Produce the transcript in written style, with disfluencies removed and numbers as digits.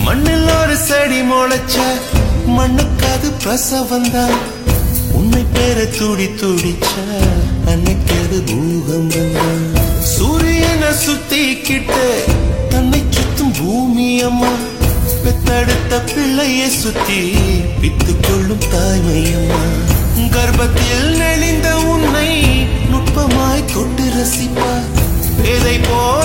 மண்ணில் ஒரு செடி முளைச்ச மண்ணுக்காது பிரசவந்தான் உன்னை பேர துடி துடிச்ச அன்னைக்கு அது பூகம்பந்தான் சூரியனை சுத்திக்கிட்டு தன்னை சுத்தும் பூமி அம்மா பெத்தெடுத்த பிள்ளையை சுத்தி பித்து கொள்ளும் தாய்மை அம்மா கர்ப்பத்தில் நெளிந்த உன்னை நுட்பமாய் தொட்டு ரசிப்பா பேதை போ